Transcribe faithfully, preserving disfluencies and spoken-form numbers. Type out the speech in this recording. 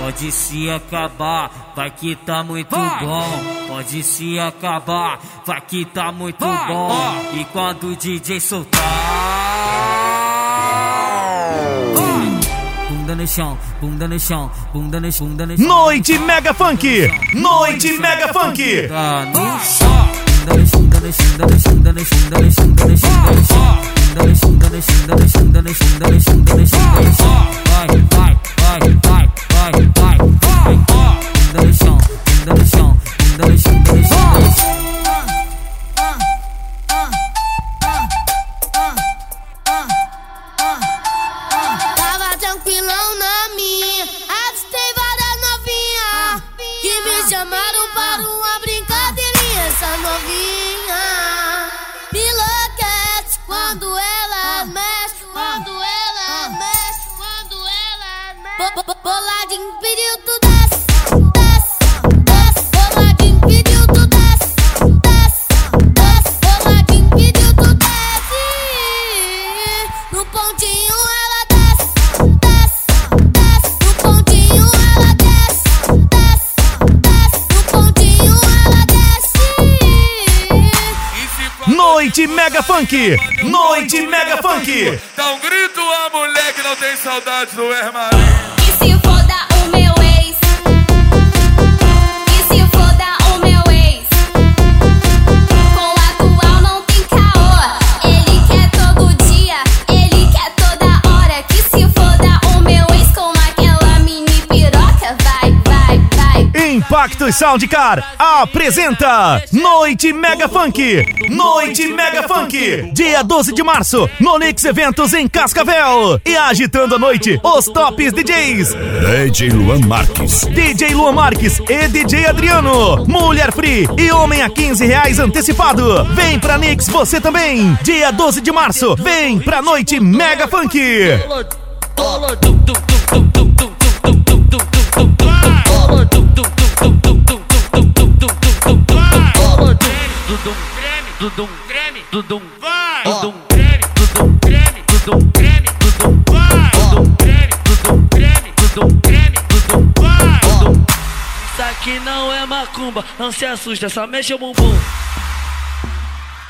pode se acabar, vai que tá muito vai. Bom. Pode se acabar, vai que tá muito vai. Bom. Vai. E quando o D J soltar, bunda no chão, bunda no chão, bunda no chão, bunda no chão. Noite Mega Funk, Noite Mega Funk. Tá no chão. Bunda no chão, bunda no chão, bunda no chão, bunda no chão, bunda no chão, bunda no chão, bunda no chão. Bunda no chão, bunda no chão, bunda no chão, bunda no chão, bunda no chão, bunda no chão, bunda no chão. Vai, vai, vai, vai, vai, vai, vai. Bunda no chão, bunda no chão, bunda no chão, bunda no chão, bunda no chão. Tava tranquilão na minha, avistei várias novinhas que me chamaram para uma brincadeirinha. Essa novinha me enlouquece quando ela mexe, quando ela mexe, quando ela mexe. Boladinho pediu tu desce, desce, desce. Boladinho pediu tu desce, desce, desce. Boladinho pediu tu desce. No pontinho ela desce, desce, desce. No pontinho ela desce, desce, desce. No pontinho ela desce. Noite Mega Funk, Noite Mega Funk. Dá um grito a mulher que não tem saudade do Hermaninho. E se foda o meu ex? E se foda o meu ex? Com o atual não tem caô. Ele quer todo dia, ele quer toda hora. Que se foda o meu ex com aquela mini piroca. Vai, vai, vai. Impacto Soundcar apresenta Noite Mega Funk, Noite Mega Funk. Dia doze de março, no Nix Eventos em Cascavel. E agitando a noite, os tops D Js: D J Luan Marques, D J Luan Marques e D J Adriano. Mulher Free e homem a quinze reais antecipado. Vem pra Nix você também. Dia doze de março, vem pra Noite Mega Funk. Dudum creme, dudum creme, dudum vai. Dudum creme, dudum creme, dudum creme, dudum vai. Dudum creme, dudum creme, dudum creme, dudum vai. Isso aqui não é macumba, não se assusta, só mexe o bumbum.